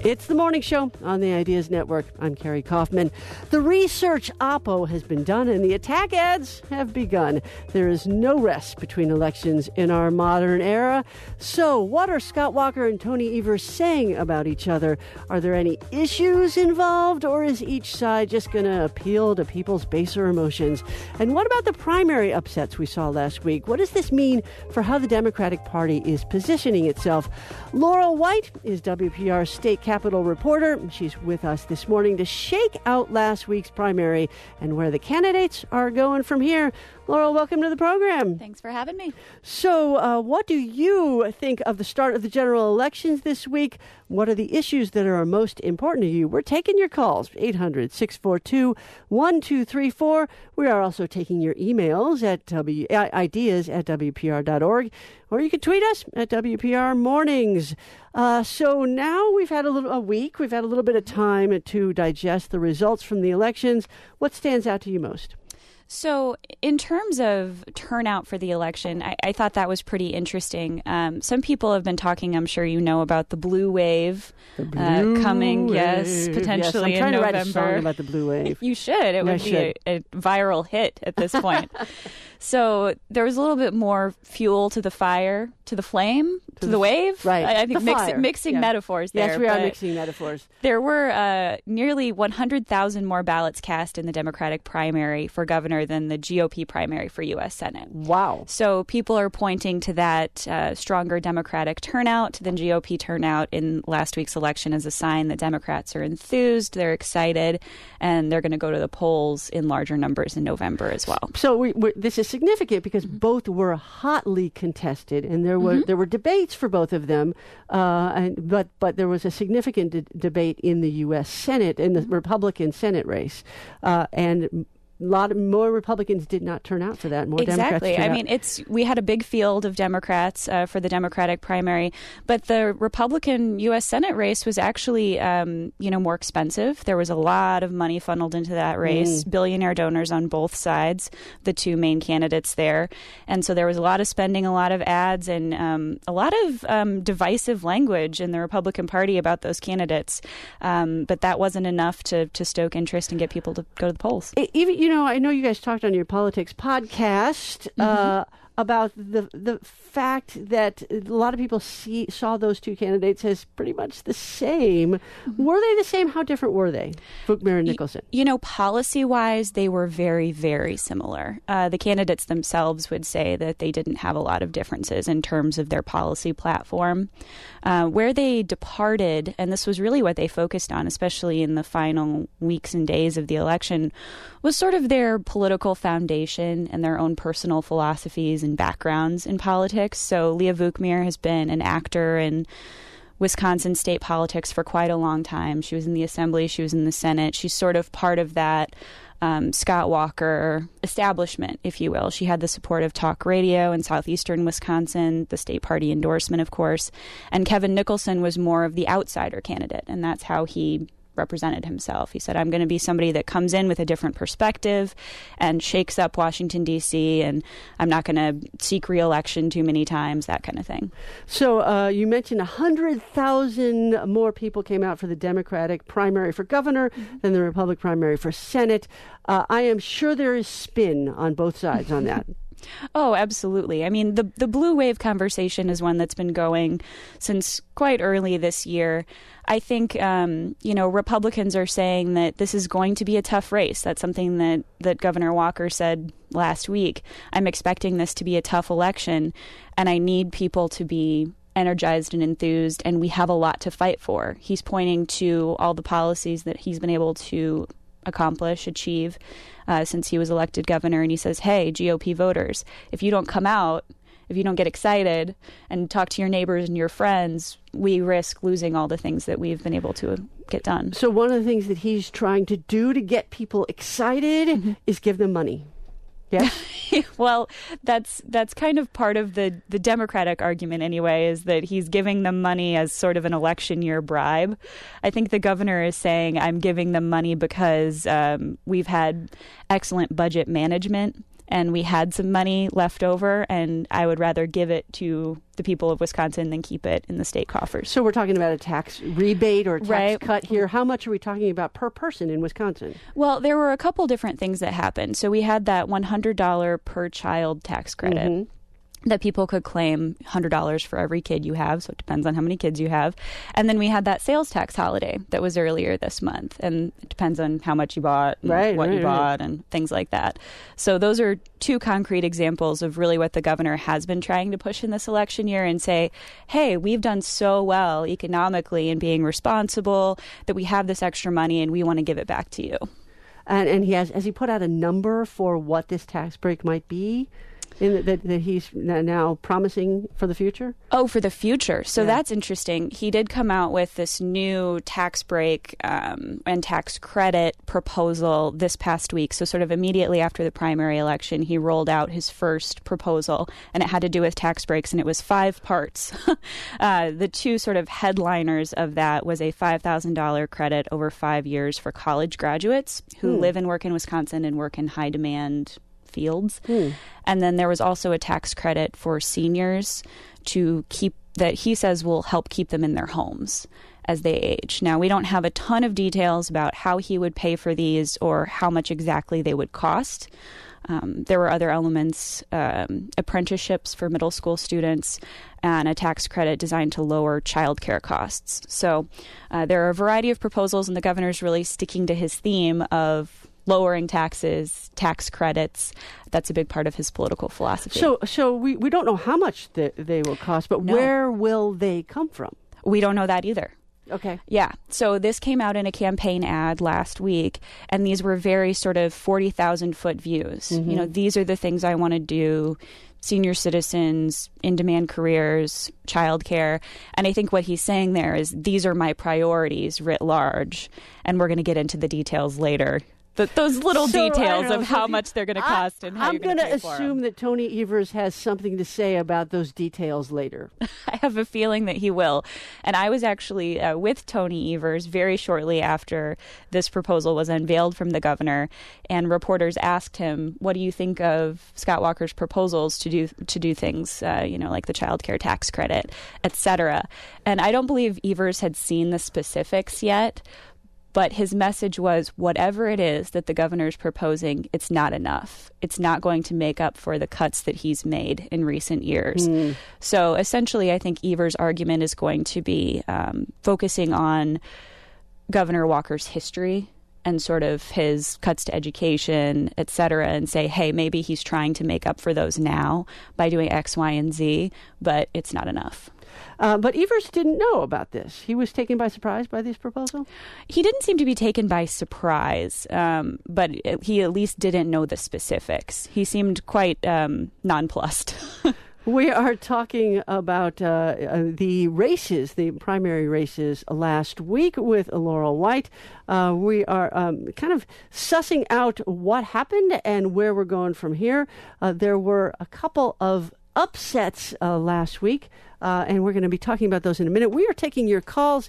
It's the morning show on the Ideas Network. I'm Carrie Kaufman. The research oppo has been done and the attack ads have begun. There is no rest between elections in our modern era. So what are Scott Walker and Tony Evers saying about each other? Are there any issues involved, or is each side just going to appeal to people's baser emotions? And what about the primary upsets we saw last week? What does this mean for how the Democratic Party is positioning itself? Laurel White is WPR's state Capitol reporter. She's with us this morning to shake out last week's primary and where the candidates are going from here. Laurel, welcome to the program. Thanks for having me. So what do you think of the start of the general elections this week? What are the issues that are most important to you? We're taking your calls, 800-642-1234. We are also taking your emails at ideas@wpr.org, or you can tweet us at WPR Mornings. So now we've had a week. We've had a little bit of time to digest the results from the elections. What stands out to you most? So in terms of turnout for the election, I thought that was pretty interesting. Some people have been talking, I'm sure you know, about the blue wave coming, yes, potentially I'm trying in November. to write a song about the blue wave. You should. It would be a viral hit at this point. So there was a little bit more fuel to the fire, to the flame, to the wave. Right. I think mixing metaphors there. Yes, we are mixing metaphors. There were nearly 100,000 more ballots cast in the Democratic primary for governor than the GOP primary for U.S. Senate. Wow. So people are pointing to that stronger Democratic turnout than GOP turnout in last week's election as a sign that Democrats are enthused, they're excited, and they're going to go to the polls in larger numbers in November as well. So this is significant because both were hotly contested, and there were debates for both of them, but there was a significant debate in the U.S. Senate, in the Republican Senate race, and a lot more Republicans did not turn out for that. More Democrats turned out. I mean, we had a big field of Democrats for the Democratic primary, but the Republican U.S. Senate race was actually, more expensive. There was a lot of money funneled into that race, billionaire donors on both sides, the two main candidates there. And so there was a lot of spending, a lot of ads, and a lot of divisive language in the Republican Party about those candidates. But that wasn't enough to stoke interest and get people to go to the polls. I know you guys talked on your politics podcast about the fact that a lot of people saw those two candidates as pretty much the same. Were they the same? How different were they, Bookmer and Nicholson? Policy-wise, they were very, very similar. The candidates themselves would say that they didn't have a lot of differences in terms of their policy platform. Where they departed, and this was really what they focused on, especially in the final weeks and days of the election, was sort of their political foundation and their own personal philosophies and backgrounds in politics. So Leah Vukmir has been an actor in Wisconsin state politics for quite a long time. She was in the Assembly, she was in the Senate. She's sort of part of that Scott Walker establishment, if you will. She had the support of talk radio in southeastern Wisconsin, the state party endorsement, of course. And Kevin Nicholson was more of the outsider candidate, and that's how he represented himself. He said, I'm going to be somebody that comes in with a different perspective and shakes up Washington, D.C., and I'm not going to seek re-election too many times, that kind of thing. So you mentioned 100,000 more people came out for the Democratic primary for governor than the Republican primary for Senate. I am sure there is spin on both sides on that. Oh, absolutely. I mean, the blue wave conversation is one that's been going since quite early this year. I think, Republicans are saying that this is going to be a tough race. That's something that Governor Walker said last week. I'm expecting this to be a tough election, and I need people to be energized and enthused, and we have a lot to fight for. He's pointing to all the policies that he's been able to achieve since he was elected governor. And he says, hey, GOP voters, if you don't come out, if you don't get excited and talk to your neighbors and your friends, we risk losing all the things that we've been able to get done. So one of the things that he's trying to do to get people excited is give them money. Yeah. Well, that's kind of part of the Democratic argument anyway, is that he's giving them money as sort of an election year bribe. I think the governor is saying, I'm giving them money because we've had excellent budget management and we had some money left over, and I would rather give it to the people of Wisconsin than keep it in the state coffers. So we're talking about a tax rebate or a tax Right. cut here. How much are we talking about per person in Wisconsin? Well, there were a couple different things that happened. So we had that $100 per child tax credit. That people could claim $100 for every kid you have, so it depends on how many kids you have. And then we had that sales tax holiday that was earlier this month, and it depends on how much you bought, and what you bought, and things like that. So those are two concrete examples of really what the governor has been trying to push in this election year and say, hey, we've done so well economically and being responsible that we have this extra money and we want to give it back to you. And has he put out a number for what this tax break might be? That he's now promising for the future? Oh, for the future. So that's interesting. He did come out with this new tax break and tax credit proposal this past week. So sort of immediately after the primary election, he rolled out his first proposal, and it had to do with tax breaks, and it was 5 parts. The two sort of headliners of that was a $5,000 credit over 5 years for college graduates who live and work in Wisconsin and work in high-demand fields. And then there was also a tax credit for seniors to keep that he says will help keep them in their homes as they age. Now, we don't have a ton of details about how he would pay for these or how much exactly they would cost. There were other elements, apprenticeships for middle school students, and a tax credit designed to lower childcare costs. So there are a variety of proposals, and the governor's really sticking to his theme of lowering taxes, tax credits. That's a big part of his political philosophy. So we don't know how much they will cost, but where will they come from? We don't know that either. Okay. Yeah. So this came out in a campaign ad last week, and these were very sort of 40,000-foot views. You know, these are the things I want to do. Senior citizens, in-demand careers, childcare. And I think what he's saying there is these are my priorities writ large, and we're going to get into the details later. Those little details of how much they're going to cost and how you're going to pay for them. I'm going to assume that Tony Evers has something to say about those details later. I have a feeling that he will. And I was actually with Tony Evers very shortly after this proposal was unveiled from the governor, and reporters asked him, what do you think of Scott Walker's proposals to do things, like the child care tax credit, et cetera. And I don't believe Evers had seen the specifics yet, but his message was, whatever it is that the governor's proposing, it's not enough. It's not going to make up for the cuts that he's made in recent years. So essentially, I think Evers' argument is going to be focusing on Governor Walker's history and sort of his cuts to education, et cetera, and say, hey, maybe he's trying to make up for those now by doing X, Y, and Z, but it's not enough. But Evers didn't know about this. He was taken by surprise by this proposal? He didn't seem to be taken by surprise, but he at least didn't know the specifics. He seemed quite nonplussed. We are talking about the races, the primary races last week with Laurel White. We are kind of sussing out what happened and where we're going from here. There were a couple of upsets last week. And we're going to be talking about those in a minute. We are taking your calls,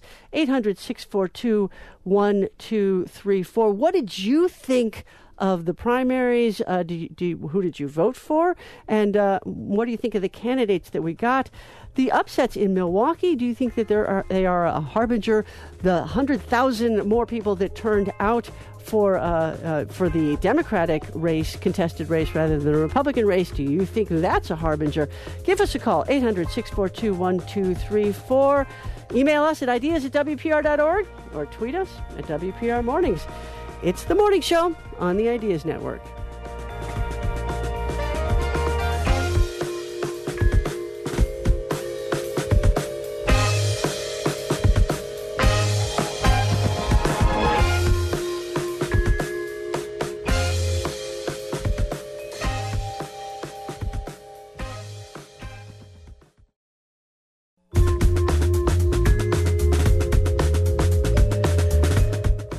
800-642-1234. What did you think of the primaries? Who did you vote for? And what do you think of the candidates that we got? The upsets in Milwaukee, do you think that they are a harbinger? The 100,000 more people that turned out for the Democratic race, contested race, rather than the Republican race, do you think that's a harbinger? Give us a call, 800-642-1234. Email us at ideas@WPR.org or tweet us at WPR Mornings. It's The Morning Show on the Ideas Network.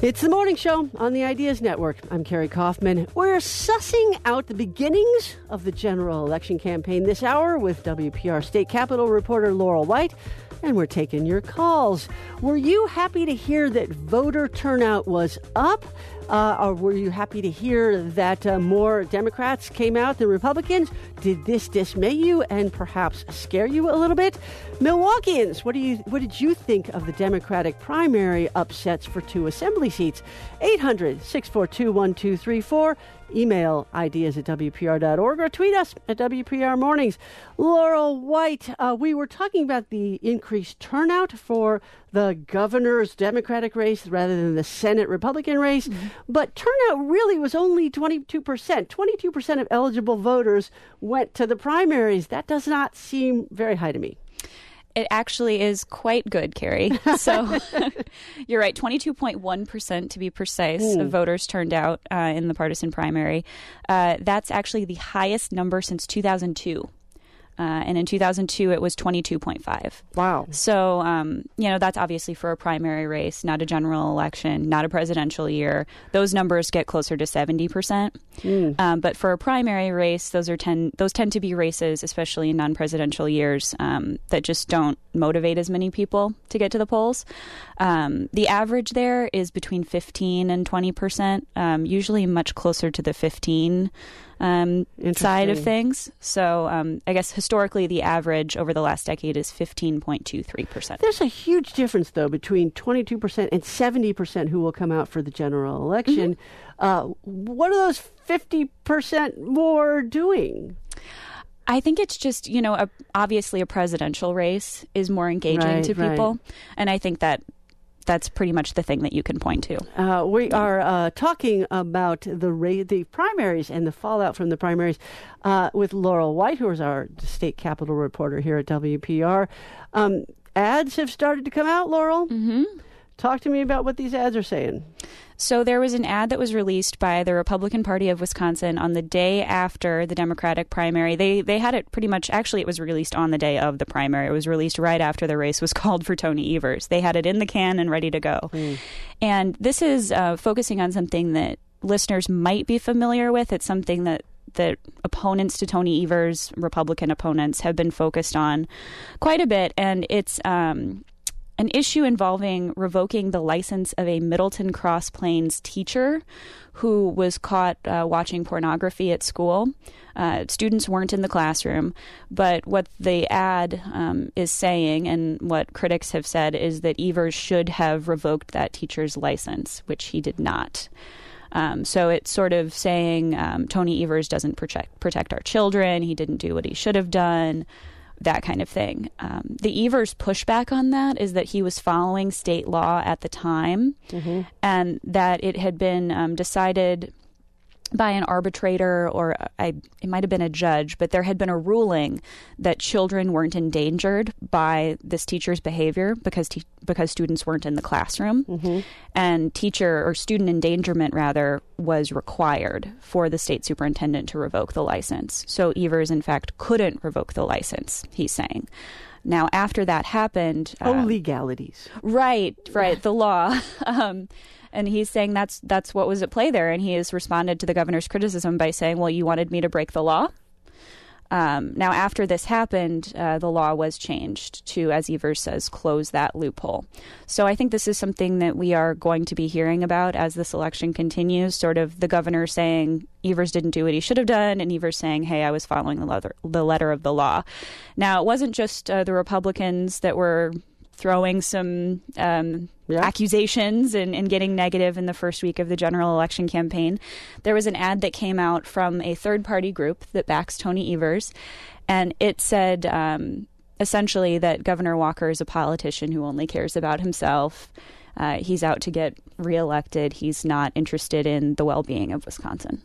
It's the morning show on the Ideas Network. I'm Carrie Kaufman. We're sussing out the beginnings of the general election campaign this hour with WPR State Capitol reporter Laurel White, and we're taking your calls. Were you happy to hear that voter turnout was up? Or were you happy to hear that more Democrats came out than Republicans? Did this dismay you and perhaps scare you a little bit? Milwaukeeans, what did you think of the Democratic primary upsets for 2 assembly seats? 800-642-1234. Email ideas@WPR.org or tweet us at WPR Mornings. Laurel White, we were talking about the increased turnout for the governor's Democratic race rather than the Senate Republican race. Mm-hmm. But turnout really was only 22%. 22% of eligible voters went to the primaries. That does not seem very high to me. It actually is quite good, Carrie. So you're right, 22.1% to be precise of voters turned out in the partisan primary. That's actually the highest number since 2002. And in 2002, it was 22.5. Wow. So, that's obviously for a primary race, not a general election, not a presidential year. Those numbers get closer to 70%. But for a primary race, those tend to be races, especially in non-presidential years, that just don't motivate as many people to get to the polls. The average there is between 15 and 20%, usually much closer to the 15 side of things. So I guess historically the average over the last decade is 15.23%. There's a huge difference, though, between 22% and 70% who will come out for the general election. Mm-hmm. What are those 50% more doing? I think it's just, obviously a presidential race is more engaging to people. Right. And I think that's pretty much the thing that you can point to. We are talking about the primaries and the fallout from the primaries with Laurel White, who is our state capitol reporter here at WPR. Ads have started to come out, Laurel. Mm-hmm. Talk to me about what these ads are saying. So there was an ad that was released by the Republican Party of Wisconsin on the day after the Democratic primary. They had it pretty much, actually it was released on the day of the primary. It was released right after the race was called for Tony Evers. They had it in the can and ready to go. And this is focusing on something that listeners might be familiar with. It's something that opponents to Tony Evers, Republican opponents, have been focused on quite a bit. And it's an issue involving revoking the license of a Middleton Cross Plains teacher who was caught watching pornography at school. Students weren't in the classroom, but what the ad is saying and what critics have said is that Evers should have revoked that teacher's license, which he did not. So it's sort of saying Tony Evers doesn't protect our children. He didn't do what he should have done. That kind of thing. The Evers pushback on that is that he was following state law at the time, mm-hmm. and that it had been decided by an arbitrator or it might have been a judge, but there had been a ruling that children weren't endangered by this teacher's behavior because students weren't in the classroom. Mm-hmm. And teacher or student endangerment, rather, was required for the state superintendent to revoke the license. So Evers, in fact, couldn't revoke the license, he's saying. Now, after that happened... legalities. Right, the law. And he's saying that's what was at play there. And he has responded to the governor's criticism by saying, well, you wanted me to break the law? Now, after this happened, the law was changed to, as Evers says, close that loophole. So I think this is something that we are going to be hearing about as this election continues, sort of the governor saying Evers didn't do what he should have done, and Evers saying, hey, I was following the letter of the law. Now, it wasn't just the Republicans that were throwing some accusations and getting negative in the first week of the general election campaign. There was an ad that came out from a third-party group that backs Tony Evers, and it said essentially that Governor Walker is a politician who only cares about himself. He's out to get reelected. He's not interested in the well-being of Wisconsin.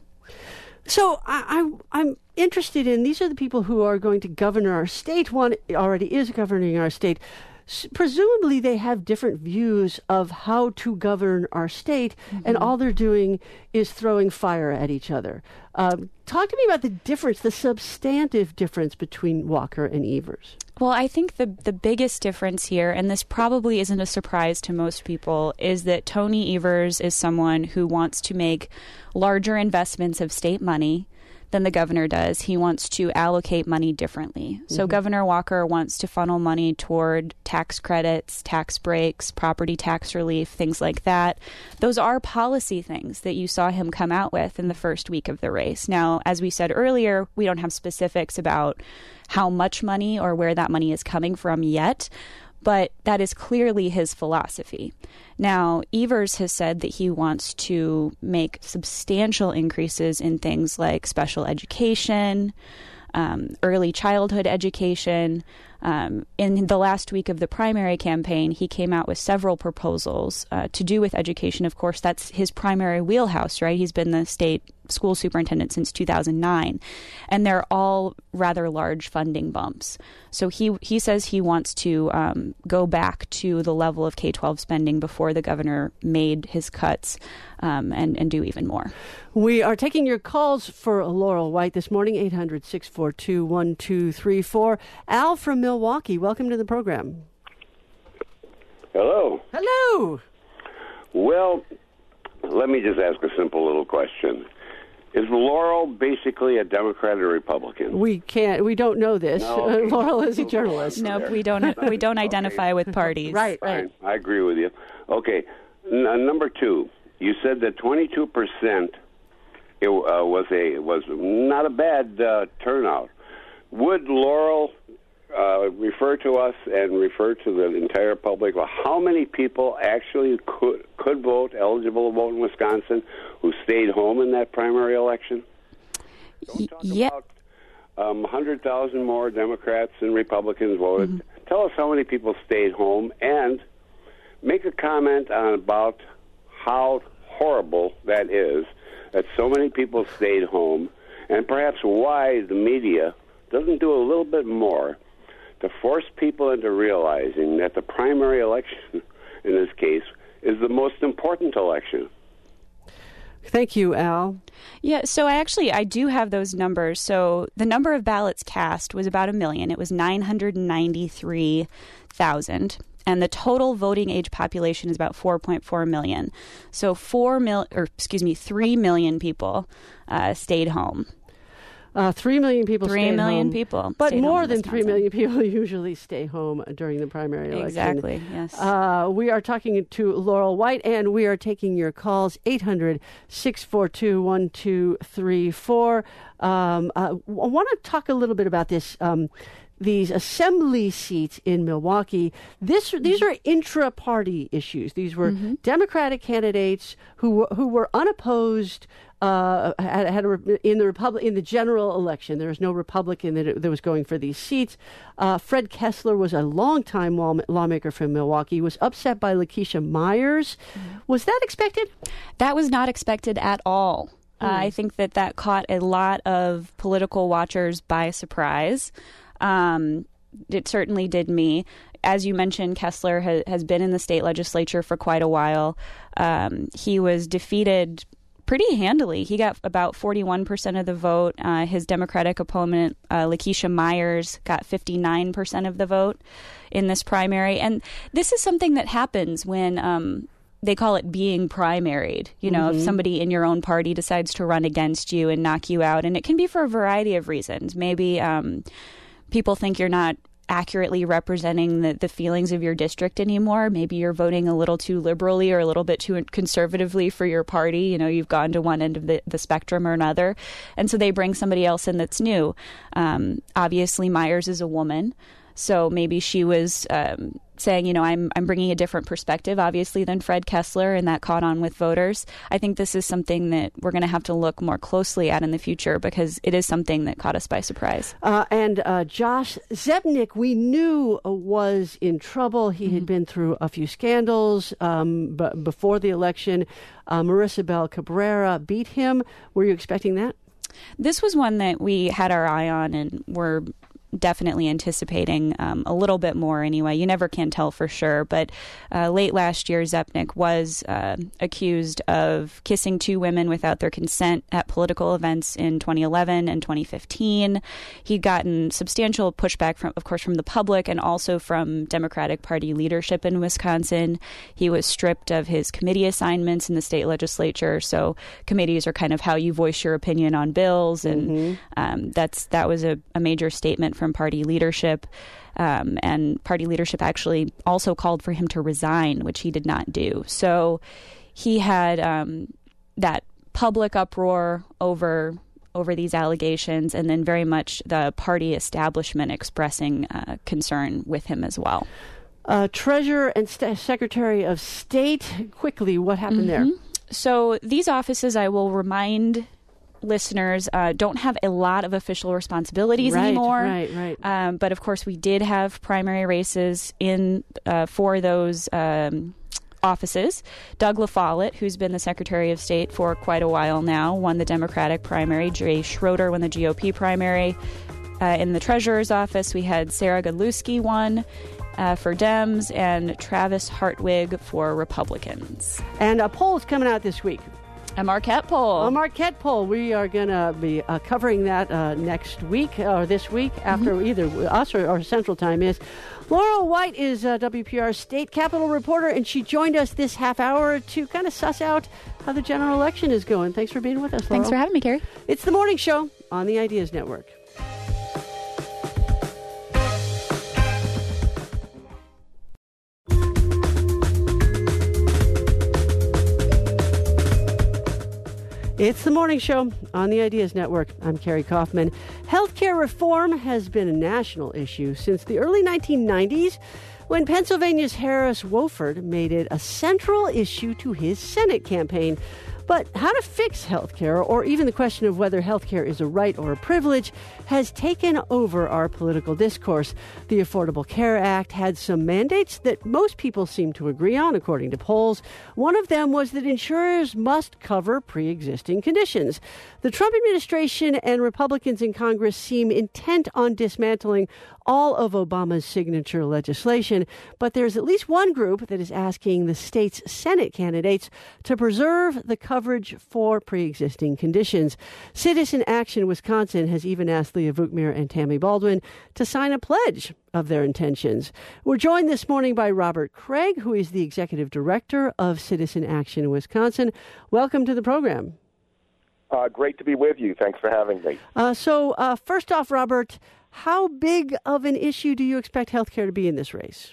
So I'm interested in, these are the people who are going to govern our state. One already is governing our state. presumably they have different views of how to govern our state, and all they're doing is throwing fire at each other. Talk to me about the difference, the substantive difference between Walker and Evers. Well, I think the biggest difference here, and this probably isn't a surprise to most people, is that Tony Evers is someone who wants to make larger investments of state money than the governor does. He wants to allocate money differently. So Governor Walker wants to funnel money toward tax credits, tax breaks, property tax relief, things like that. Those are policy things that you saw him come out with in the first week of the race. Now, as we said earlier, we don't have specifics about how much money or where that money is coming from yet, but that is clearly his philosophy. Now, Evers has said that he wants to make substantial increases in things like special education, early childhood education. In the last week of the primary campaign, he came out with several proposals to do with education. Of course, that's his primary wheelhouse, right? He's been the state school superintendent since 2009, and they're all rather large funding bumps. So he says he wants to go back to the level of K-12 spending before the governor made his cuts, and do even more. We are taking your calls for Laurel White this morning, 800-642-1234. Al from Milwaukee, welcome to the program. Hello. Hello. Well, let me just ask a simple little question. Is Laurel basically a Democrat or Republican? We don't know this. No, okay. Laurel is a journalist. Nope, we don't identify with parties. Right. I agree with you. Okay. Number two, you said that 22% was not a bad turnout. Would Laurel refer to us and refer to the entire public? Well, how many people actually could vote, eligible to vote in Wisconsin, who stayed home in that primary election? Don't talk about 100,000 more Democrats and Republicans voted. Tell us how many people stayed home, and make a comment about how horrible that is that so many people stayed home, and perhaps why the media doesn't do a little bit more to force people into realizing that the primary election, in this case, is the most important election. Thank you, Al. Yeah, so I do have those numbers. So the number of ballots cast was about 1 million. It was 993,000. And the total voting age population is about 4.4 million. So 3 million people stayed home. 3 million people stayed home. 3 million people. But more than 3 million people usually stay home during the primary election. Exactly, yes. We are talking to Laurel White, and we are taking your calls, 800-642-1234. I want to talk a little bit about this. These assembly seats in Milwaukee, these are intra-party issues. These were Democratic candidates who were unopposed in the general election. There was no Republican that was going for these seats. Fred Kessler was a longtime lawmaker from Milwaukee. He was upset by Lakeisha Myers. Was that expected? That was not expected at all. I think that caught a lot of political watchers by surprise. It certainly did me. As you mentioned, Kessler has been in the state legislature for quite a while. He was defeated pretty handily. He got about 41% of the vote. His Democratic opponent, Lakeisha Myers, got 59% of the vote in this primary. And this is something that happens when they call it being primaried. You know, if somebody in your own party decides to run against you and knock you out. And it can be for a variety of reasons. Maybe people think you're not accurately representing the feelings of your district anymore. Maybe you're voting a little too liberally or a little bit too conservatively for your party. You know, you've gone to one end of the spectrum or another. And so they bring somebody else in that's new. Obviously, Myers is a woman. So maybe she was saying, you know, I'm bringing a different perspective, obviously, than Fred Kessler, and that caught on with voters. I think this is something that we're going to have to look more closely at in the future because it is something that caught us by surprise. And Josh Zepnick, we knew was in trouble. He had been through a few scandals before the election. Marissa Bell Cabrera beat him. Were you expecting that? This was one that we had our eye on and were definitely anticipating a little bit more anyway. You never can tell for sure, but late last year, Zepnik was accused of kissing two women without their consent at political events in 2011 and 2015. He'd gotten substantial pushback, from the public and also from Democratic Party leadership in Wisconsin. He was stripped of his committee assignments in the state legislature, so committees are kind of how you voice your opinion on bills, and that was a major statement from party leadership, and party leadership actually also called for him to resign, which he did not do. So he had that public uproar over these allegations, and then very much the party establishment expressing concern with him as well. Treasurer and Secretary of State, quickly, what happened there? So these offices, I will remind listeners, don't have a lot of official responsibilities anymore. Right. But of course, we did have primary races for those offices. Doug LaFollette, who's been the Secretary of State for quite a while now, won the Democratic primary. Jay Schroeder won the GOP primary. In the Treasurer's office, we had Sarah Godlewski won for Dems and Travis Hartwig for Republicans. And a poll is coming out this week. A Marquette poll. A Marquette poll. We are going to be covering that next week or this week after either us or Central Time is. Laurel White is WPR's state capitol reporter, and she joined us this half hour to kind of suss out how the general election is going. Thanks for being with us, Laurel. Thanks for having me, Carrie. It's The Morning Show on the Ideas Network. It's The Morning Show on the Ideas Network. I'm Carrie Kaufman. Healthcare reform has been a national issue since the early 1990s, when Pennsylvania's Harris Wofford made it a central issue to his Senate campaign. But how to fix healthcare, or even the question of whether healthcare is a right or a privilege, has taken over our political discourse. The Affordable Care Act had some mandates that most people seem to agree on, according to polls. One of them was that insurers must cover pre-existing conditions. The Trump administration and Republicans in Congress seem intent on dismantling all of Obama's signature legislation, but there's at least one group that is asking the state's Senate candidates to preserve the coverage for pre-existing conditions. Citizen Action Wisconsin has even asked Leah Vukmir and Tammy Baldwin to sign a pledge of their intentions. We're joined this morning by Robert Craig, who is the executive director of Citizen Action Wisconsin. Welcome to the program. Great to be with you. Thanks for having me. So first off, Robert, how big of an issue do you expect healthcare to be in this race?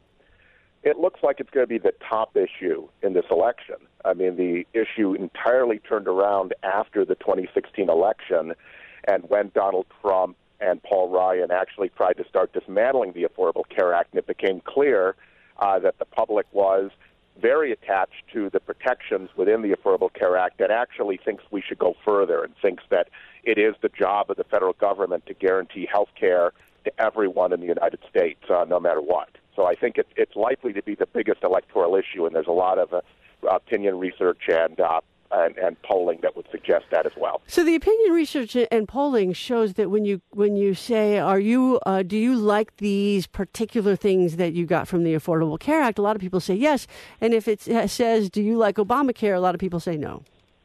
It looks like it's going to be the top issue in this election. I mean, the issue entirely turned around after the 2016 election, and when Donald Trump and Paul Ryan actually tried to start dismantling the Affordable Care Act, and it became clear that the public was very attached to the protections within the Affordable Care Act and actually thinks we should go further and thinks that it is the job of the federal government to guarantee health care to everyone in the United States, no matter what. So I think it's likely to be the biggest electoral issue, and there's a lot of opinion research and polling that would suggest that as well. So the opinion research and polling shows that when you say, do you like these particular things that you got from the Affordable Care Act, a lot of people say yes. And if it says, do you like Obamacare, a lot of people say no.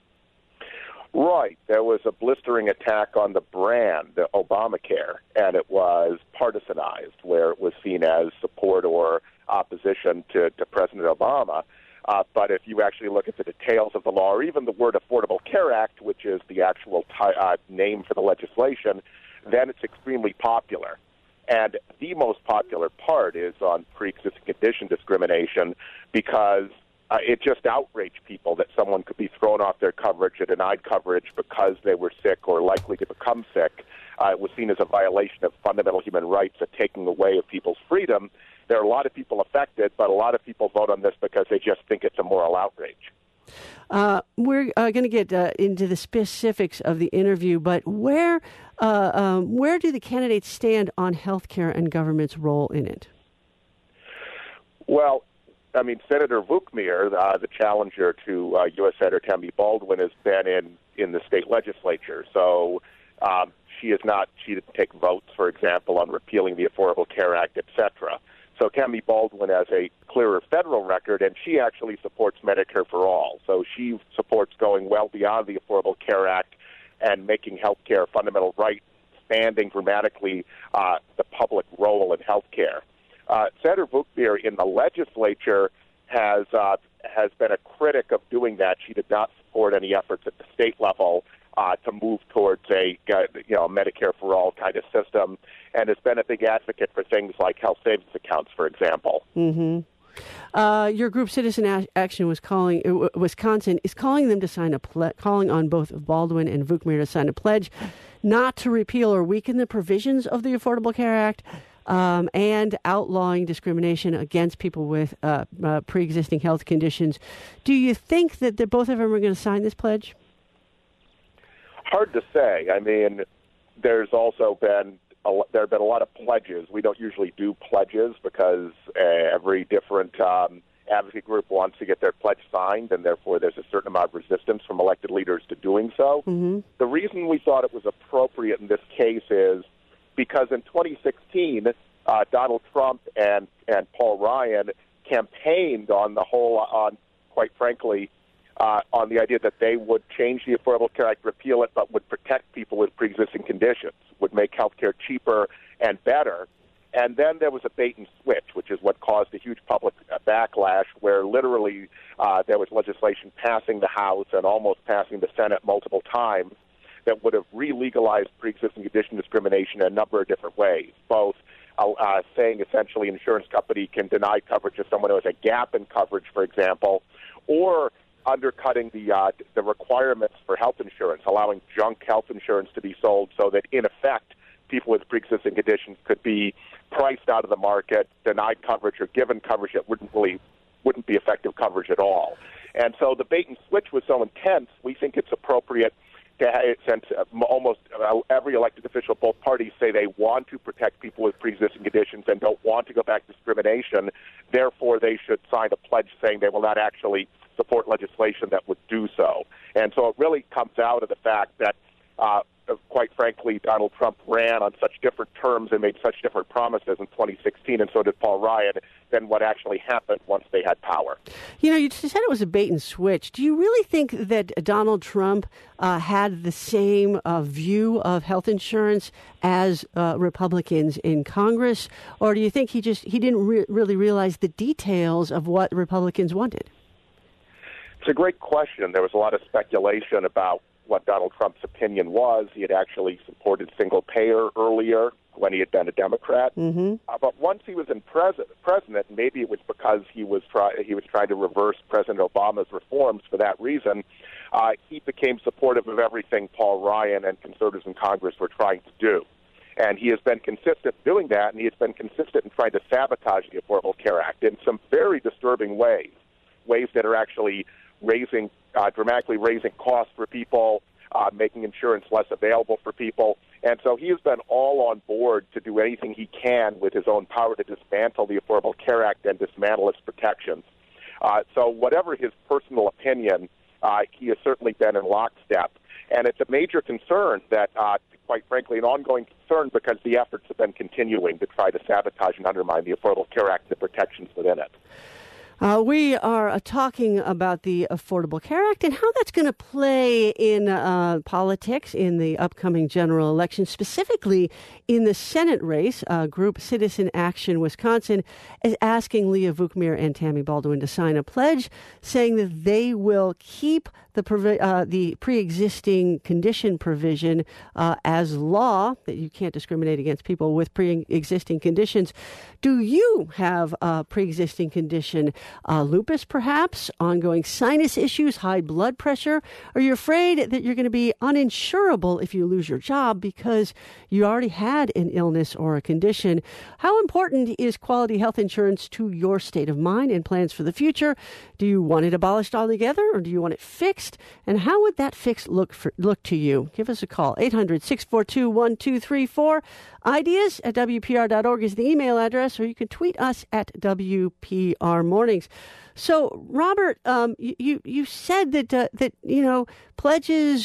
Right. There was a blistering attack on the brand, the Obamacare, and it was partisanized, where it was seen as support or opposition to President Obama. But if you actually look at the details of the law, or even the word Affordable Care Act, which is the actual name for the legislation, then it's extremely popular. And the most popular part is on pre-existing condition discrimination, because it just outraged people that someone could be thrown off their coverage or denied coverage because they were sick or likely to become sick. It was seen as a violation of fundamental human rights, a taking away of people's freedom. There are a lot of people affected, but a lot of people vote on this because they just think it's a moral outrage. We're going to get into the specifics of the interview, but where do the candidates stand on healthcare and government's role in it? Well, I mean, Senator Vukmir, the challenger to U.S. Senator Tammy Baldwin, has been in the state legislature. So She didn't take votes, for example, on repealing the Affordable Care Act, etc. So Tammy Baldwin has a clearer federal record, and she actually supports Medicare for all. So she supports going well beyond the Affordable Care Act and making health care a fundamental right, expanding dramatically the public role in health care. Senator Vukmir in the legislature has been a critic of doing that. She did not support any efforts at the state level to move towards a Medicare for all kind of system, and has been a big advocate for things like health savings accounts, for example. Mm-hmm. Your group, Citizen Action, Wisconsin, is calling them to sign calling on both Baldwin and Vukmir to sign a pledge not to repeal or weaken the provisions of the Affordable Care Act, and outlawing discrimination against people with pre-existing health conditions. Do you think that both of them are going to sign this pledge? Hard to say. I mean, there have been a lot of pledges. We don't usually do pledges because every different advocate group wants to get their pledge signed, and therefore there's a certain amount of resistance from elected leaders to doing so. Mm-hmm. The reason we thought it was appropriate in this case is because in 2016, Donald Trump and Paul Ryan campaigned on quite frankly, on the idea that they would change the Affordable Care Act, repeal it, but would protect people with pre-existing conditions, would make health care cheaper and better. And then there was a bait and switch, which is what caused a huge public backlash, where literally there was legislation passing the House and almost passing the Senate multiple times that would have re-legalized pre-existing condition discrimination in a number of different ways, both saying essentially an insurance company can deny coverage if someone who has a gap in coverage, for example, or undercutting the requirements for health insurance, allowing junk health insurance to be sold so that, in effect, people with pre-existing conditions could be priced out of the market, denied coverage, or given coverage that wouldn't be effective coverage at all. And so the bait and switch was so intense, we think it's appropriate to, since almost every elected official, both parties say they want to protect people with pre-existing conditions and don't want to go back to discrimination, therefore they should sign a pledge saying they will not actually support legislation that would do so. And so it really comes out of the fact that, quite frankly, Donald Trump ran on such different terms and made such different promises in 2016, and so did Paul Ryan, than what actually happened once they had power. You know, you said it was a bait and switch. Do you really think that Donald Trump had the same view of health insurance as Republicans in Congress, or do you think he didn't really realize the details of what Republicans wanted? It's a great question. There was a lot of speculation about what Donald Trump's opinion was. He had actually supported single payer earlier when he had been a Democrat. Mm-hmm. But once he was in president, maybe it was because he was trying to reverse President Obama's reforms for that reason, he became supportive of everything Paul Ryan and conservatives in Congress were trying to do. And he has been consistent doing that, and he has been consistent in trying to sabotage the Affordable Care Act in some very disturbing ways that are actually dramatically raising costs for people, making insurance less available for people. And so he has been all on board to do anything he can with his own power to dismantle the Affordable Care Act and dismantle its protections. So whatever his personal opinion, he has certainly been in lockstep. And it's a major concern that, quite frankly, an ongoing concern because the efforts have been continuing to try to sabotage and undermine the Affordable Care Act and the protections within it. We are talking about the Affordable Care Act and how that's going to play in politics in the upcoming general election, specifically in the Senate race. Group Citizen Action Wisconsin is asking Leah Vukmir and Tammy Baldwin to sign a pledge saying that they will keep the pre-existing condition provision as law, that you can't discriminate against people with pre-existing conditions. Do you have a pre-existing condition? Lupus, perhaps, ongoing sinus issues, high blood pressure? Are you afraid that you're going to be uninsurable if you lose your job because you already had an illness or a condition? How important is quality health insurance to your state of mind and plans for the future? Do you want it abolished altogether, or do you want it fixed? And how would that fix look to you? Give us a call. 800-642-1234. Ideas at WPR.org is the email address, or you can tweet us at WPR Mornings. So, Robert, you said that pledges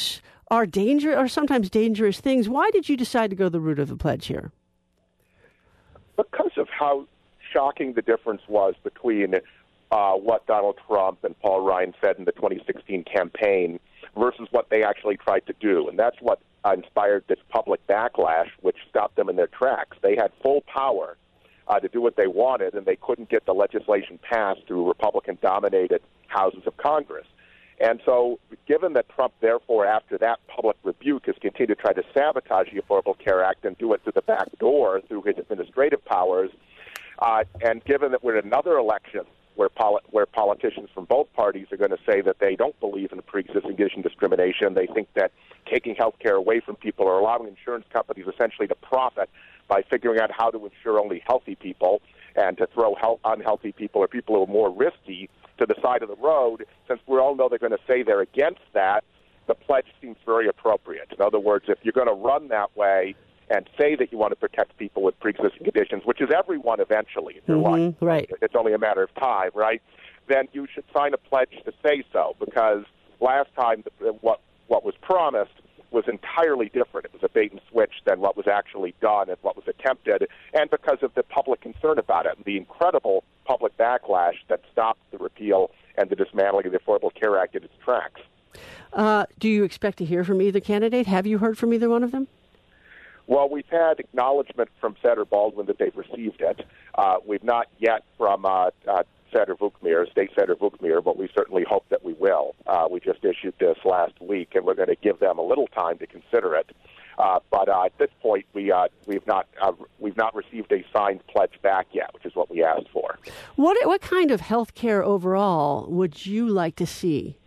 are sometimes dangerous things. Why did you decide to go the route of the pledge here? Because of how shocking the difference was between what Donald Trump and Paul Ryan said in the 2016 campaign versus what they actually tried to do. And that's what inspired this public backlash, which stopped them in their tracks. They had full power to do what they wanted, and they couldn't get the legislation passed through Republican-dominated houses of Congress. And so, given that Trump, therefore, after that public rebuke, has continued to try to sabotage the Affordable Care Act and do it through the back door through his administrative powers, and given that we're in another election where politicians from both parties are going to say that they don't believe in pre-existing condition discrimination, they think that taking health care away from people or allowing insurance companies essentially to profit by figuring out how to insure only healthy people and to throw unhealthy people or people who are more risky to the side of the road, since we all know they're going to say they're against that, the pledge seems very appropriate. In other words, if you're going to run that way and say that you want to protect people with pre-existing conditions, which is everyone eventually in your life, right? It's only a matter of time, right? Then you should sign a pledge to say so, because last time what was promised was entirely different. It was a bait and switch than what was actually done and what was attempted, and because of the public concern about it and the incredible public backlash that stopped the repeal and the dismantling of the Affordable Care Act in its tracks. Do you expect to hear from either candidate? Have you heard from either one of them? Well, we've had acknowledgement from Senator Baldwin that they've received it. We've not yet from Senator Vukmir, State Senator Vukmir, but we certainly hope that we will. We just issued this last week, and we're going to give them a little time to consider it. But at this point, we've not received a signed pledge back yet, which is what we asked for. What kind of health care overall would you like to see?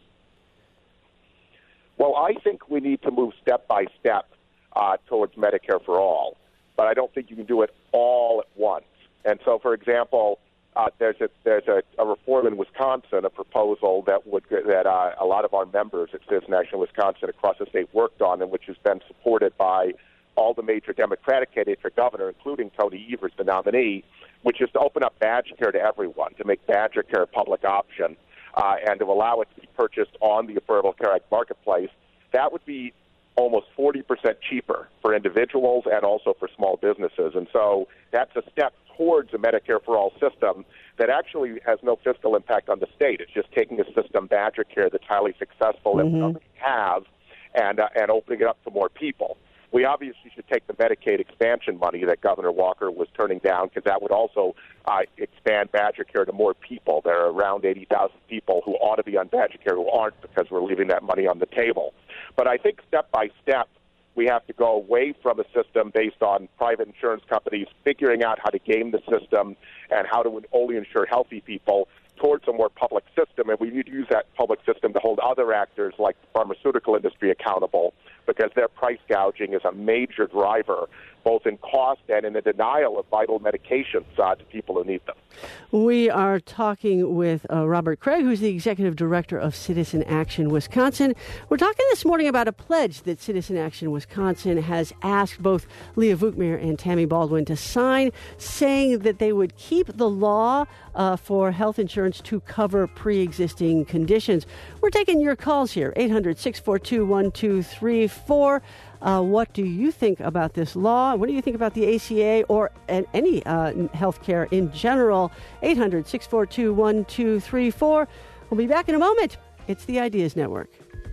Well, I think we need to move step by step towards Medicare for all, but I don't think you can do it all at once. And so, for example, there's a reform in Wisconsin, a proposal that a lot of our members at Citizen Action Wisconsin across the state worked on, and which has been supported by all the major Democratic candidates for governor, including Tony Evers, the nominee, which is to open up Badger Care to everyone, to make Badger Care a public option, and to allow it to be purchased on the Affordable Care Act marketplace. That would be almost 40% cheaper for individuals and also for small businesses. And so that's a step towards a Medicare for all system that actually has no fiscal impact on the state. It's just taking a system, Badger Care, that's highly successful that we already have, and opening it up to more people. We obviously should take the Medicaid expansion money that Governor Walker was turning down, because that would also expand Badger Care to more people. There are around 80,000 people who ought to be on Badger Care who aren't, because we're leaving that money on the table. But I think step by step, we have to go away from a system based on private insurance companies figuring out how to game the system and how to only insure healthy people towards a more public system. And we need to use that public system to hold other actors like the pharmaceutical industry accountable, because their price gouging is a major driver, both in cost and in the denial of vital medications to people who need them. We are talking with Robert Craig, who's the Executive Director of Citizen Action Wisconsin. We're talking this morning about a pledge that Citizen Action Wisconsin has asked both Leah Vukmir and Tammy Baldwin to sign, saying that they would keep the law for health insurance to cover pre-existing conditions. We're taking your calls here, 800-642-1234. What do you think about this law? What do you think about the ACA or any health care in general? 800-642-1234. We'll be back in a moment. It's the Ideas Network.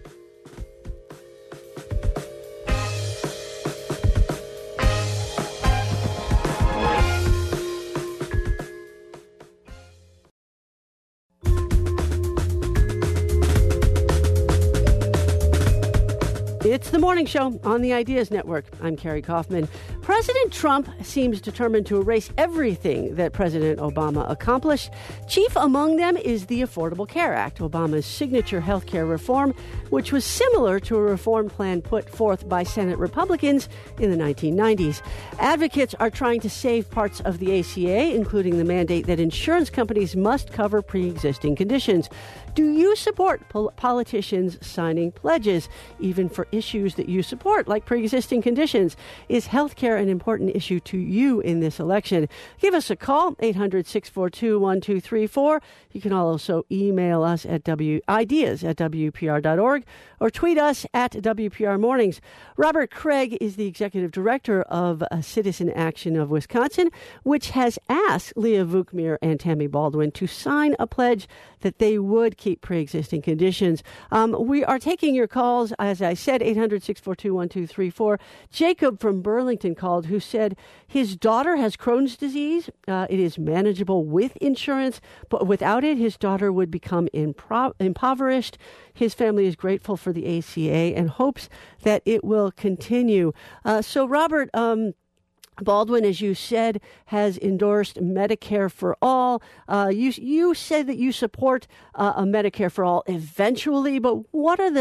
It's the morning show on the Ideas Network. I'm Carrie Kaufman. President Trump seems determined to erase everything that President Obama accomplished. Chief among them is the Affordable Care Act, Obama's signature health care reform, which was similar to a reform plan put forth by Senate Republicans in the 1990s. Advocates are trying to save parts of the ACA, including the mandate that insurance companies must cover pre-existing conditions. Do you support politicians signing pledges, even for issues issues that you support, like pre-existing conditions. Is healthcare an important issue to you in this election? Give us a call, 800-642-1234. You can also email us at ideas@wpr.org or tweet us at WPR Mornings. Robert Craig is the executive director of Citizen Action of Wisconsin, which has asked Leah Vukmir and Tammy Baldwin to sign a pledge that they would keep pre-existing conditions. We are taking your calls, as I said, 800-642-1234. Jacob from Burlington called, who said his daughter has Crohn's disease. It is manageable with insurance, but without it, his daughter would become impoverished. His family is grateful for the ACA and hopes that it will continue. So, Robert, Baldwin, as you said, has endorsed Medicare for all. You said that you support a Medicare for all eventually, but what are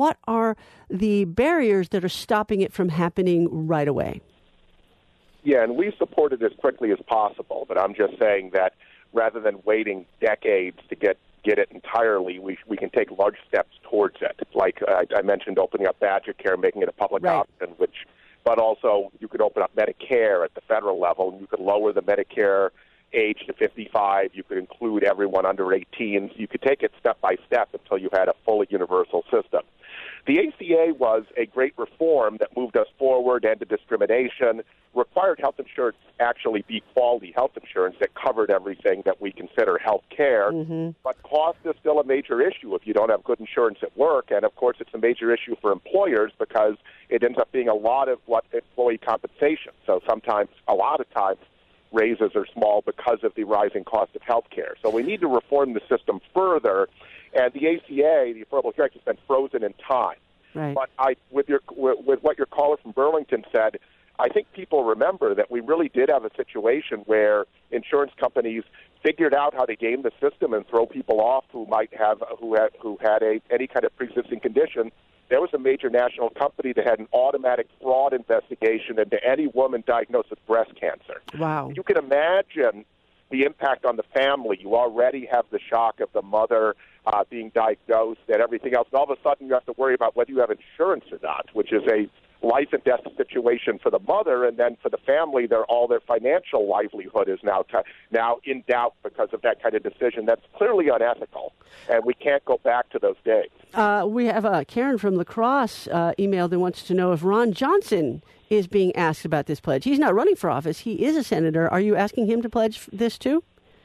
the barriers that are stopping it from happening right away? Yeah, and we support it as quickly as possible, but I'm just saying that rather than waiting decades to get it entirely, we can take large steps towards it. Like I mentioned, opening up Badger Care, making it a public option, but also you could open up Medicare at the federal level, and you could lower the Medicare age to 55. You could include everyone under 18. So you could take it step by step until you had a fully universal system. The ACA was a great reform that moved us forward, ended discrimination, required health insurance actually be quality health insurance that covered everything that we consider health care. Mm-hmm. But cost is still a major issue if you don't have good insurance at work. And, of course, it's a major issue for employers because it ends up being a lot of employee compensation. So sometimes, a lot of times, raises are small because of the rising cost of health care. So we need to reform the system further. And the ACA, the Affordable Care Act, has been frozen in time. Right. But with what your caller from Burlington said, I think people remember that we really did have a situation where insurance companies figured out how to game the system and throw people off who had any kind of pre-existing condition. There was a major national company that had an automatic fraud investigation into any woman diagnosed with breast cancer. Wow. You can imagine the impact on the family. You already have the shock of the mother being diagnosed and everything else. And all of a sudden you have to worry about whether you have insurance or not, which is a life and death situation for the mother, and then for the family, all their financial livelihood is now in doubt because of that kind of decision. That's clearly unethical, and we can't go back to those days. We have Karen from La Crosse emailed and wants to know if Ron Johnson is being asked about this pledge. He's not running for office. He is a senator. Are you asking him to pledge this too?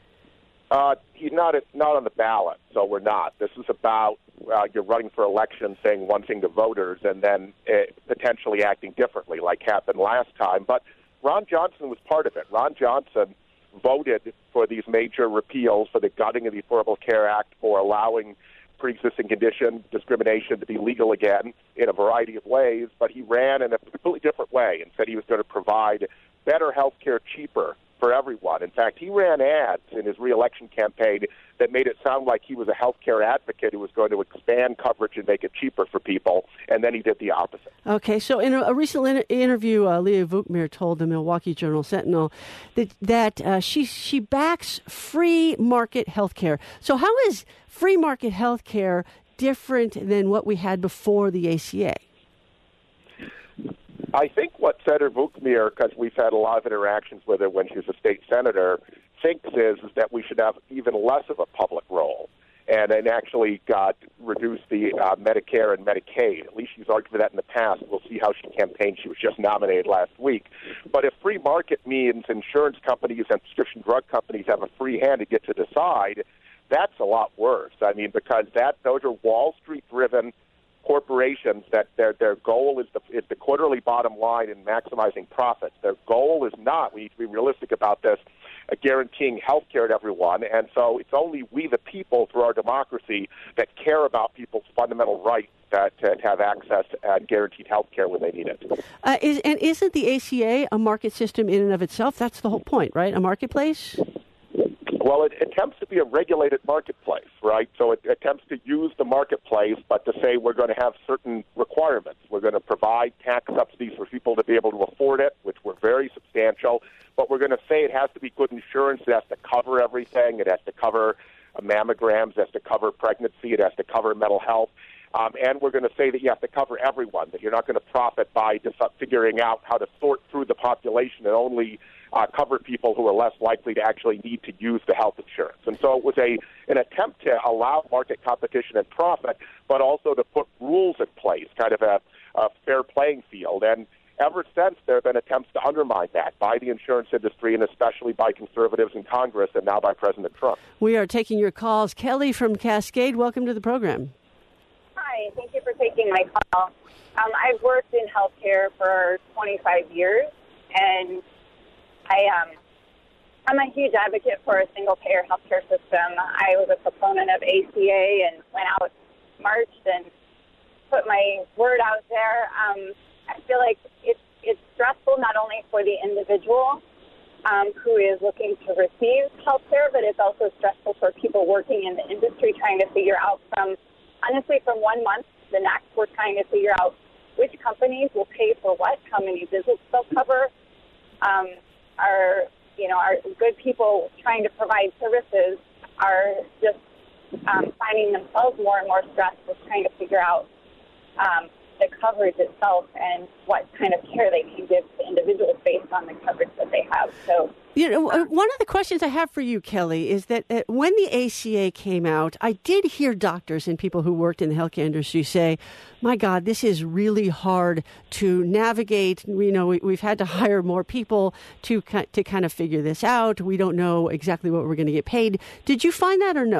He's not on the ballot, so we're not. This is about you're running for election, saying one thing to voters, and then potentially acting differently, like happened last time. But Ron Johnson was part of it. Ron Johnson voted for these major repeals, for the gutting of the Affordable Care Act, for allowing pre-existing condition discrimination to be legal again in a variety of ways. But he ran in a completely different way and said he was going to provide better health care cheaper for everyone. In fact, he ran ads in his re-election campaign that made it sound like he was a health care advocate who was going to expand coverage and make it cheaper for people, and then he did the opposite. Okay, so in a recent interview, Leah Vukmir told the Milwaukee Journal-Sentinel that she backs free market health care. So how is free market health care different than what we had before the ACA? I think what Senator Vukmir, because we've had a lot of interactions with her when she was a state senator, thinks is that we should have even less of a public role and actually reduce the Medicare and Medicaid. At least she's argued for that in the past. We'll see how she campaigned. She was just nominated last week. But if free market means insurance companies and prescription drug companies have a free hand to get to decide, that's a lot worse. I mean, because those are Wall Street-driven corporations that their goal is the quarterly bottom line in maximizing profits. Their goal is not, we need to be realistic about this, guaranteeing health care to everyone. And so it's only we the people through our democracy that care about people's fundamental right to have access and guaranteed health care when they need it. And isn't the ACA a market system in and of itself? That's the whole point, right? A marketplace? Well, it attempts to be a regulated marketplace, right? So it attempts to use the marketplace, but to say we're going to have certain requirements. We're going to provide tax subsidies for people to be able to afford it, which were very substantial. But we're going to say it has to be good insurance. It has to cover everything. It has to cover mammograms. It has to cover pregnancy. It has to cover mental health. And we're going to say that you have to cover everyone, that you're not going to profit by just figuring out how to sort through the population and only cover people who are less likely to actually need to use the health insurance. And so it was an attempt to allow market competition and profit, but also to put rules in place, kind of a fair playing field. And ever since, there have been attempts to undermine that by the insurance industry and especially by conservatives in Congress and now by President Trump. We are taking your calls. Kelly from Cascade, welcome to the program. Hi, thank you for taking my call. I've worked in healthcare for 25 years, and I'm a huge advocate for a single-payer healthcare system. I was a proponent of ACA and went out, marched, and put my word out there. I feel like it's stressful not only for the individual who is looking to receive healthcare, but it's also stressful for people working in the industry trying to figure out from 1 month to the next, we're trying to figure out which companies will pay for what, how many visits they'll cover. Our good people trying to provide services are just finding themselves more and more stressed with trying to figure out the coverage itself and what kind of care they can give to individuals based on the coverage that they have. So, one of the questions I have for you, Kelly, is that when the ACA came out, I did hear doctors and people who worked in the healthcare industry say, my God, this is really hard to navigate. We've had to hire more people to kind of figure this out. We don't know exactly what we're going to get paid. Did you find that or no?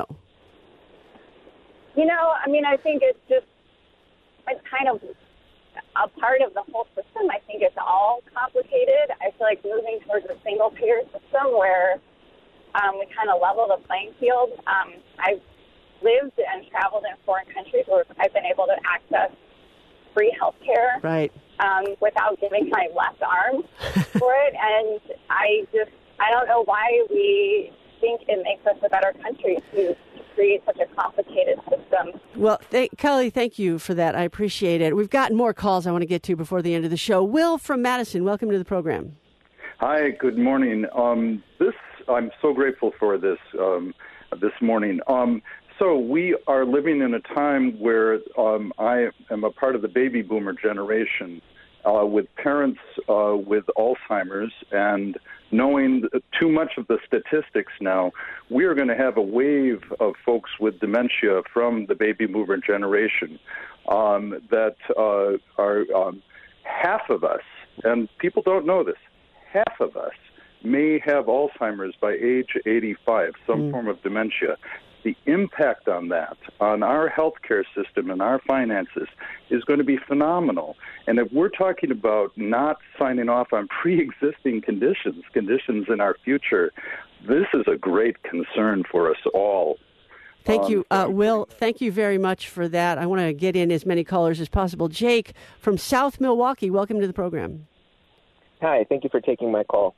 I think it's kind of a part of the whole system. I think it's all complicated. I feel like moving towards a single-payer system where we kind of level the playing field. I've lived and traveled in foreign countries where I've been able to access free health care without giving my left arm for it. And I don't know why we think it makes us a better country to create such a complicated system. Well, Kelly, thank you for that. I appreciate it. We've got more calls I want to get to before the end of the show. Will from Madison, welcome to the program. Hi, good morning. I'm so grateful for this morning. So we are living in a time where I am a part of the baby boomer generation with parents with Alzheimer's, and knowing too much of the statistics now, we are going to have a wave of folks with dementia from the baby boomer generation that are half of us, and people don't know this, half of us may have Alzheimer's by age 85, some form of dementia. The impact on that, on our healthcare system and our finances, is going to be phenomenal. And if we're talking about not signing off on pre-existing conditions in our future, this is a great concern for us all. Thank you, Will. Thank you very much for that. I want to get in as many callers as possible. Jake from South Milwaukee, welcome to the program. Hi, thank you for taking my call.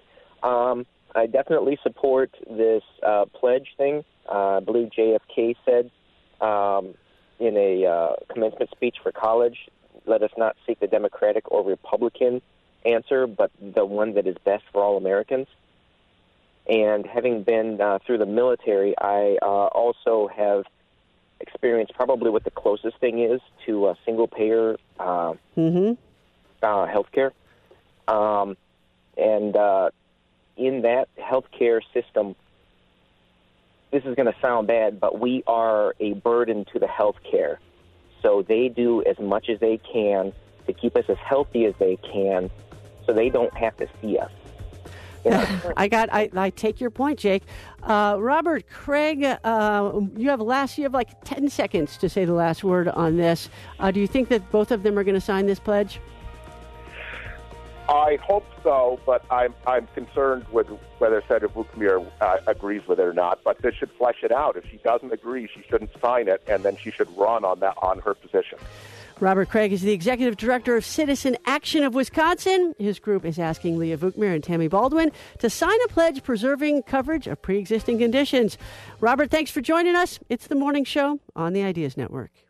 I definitely support this pledge thing. I believe JFK said in a commencement speech for college, let us not seek the Democratic or Republican answer, but the one that is best for all Americans. And having been through the military, I also have experienced probably what the closest thing is to a single-payer health care. And in that healthcare system, this is going to sound bad, but we are a burden to the healthcare. So they do as much as they can to keep us as healthy as they can so they don't have to see us. I take your point, Jake. Robert, Craig, you have like 10 seconds to say the last word on this. Do you think that both of them are going to sign this pledge? I hope so, but I'm concerned with whether Senator Bookmere agrees with it or not. But this should flesh it out. If she doesn't agree, she shouldn't sign it, and then she should run on her position. Robert Craig is the executive director of Citizen Action of Wisconsin. His group is asking Leah Bookmere and Tammy Baldwin to sign a pledge preserving coverage of pre-existing conditions. Robert, thanks for joining us. It's the morning show on the Ideas Network.